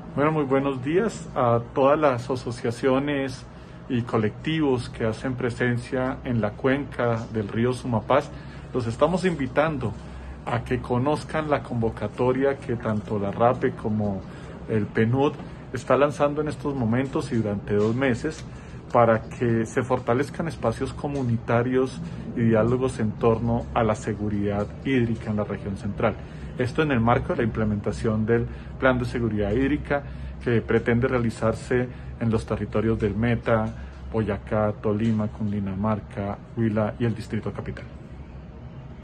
Bueno, muy buenos días a todas las asociaciones y colectivos que hacen presencia en la cuenca del río Sumapaz. Los estamos invitando a que conozcan la convocatoria que tanto la RAPE como el PNUD está lanzando en estos momentos y durante 2 meses para que se fortalezcan espacios comunitarios y diálogos en torno a la seguridad hídrica en la región central. Esto en el marco de la implementación del Plan de Seguridad Hídrica que pretende realizarse en los territorios del Meta, Boyacá, Tolima, Cundinamarca, Huila y el Distrito Capital.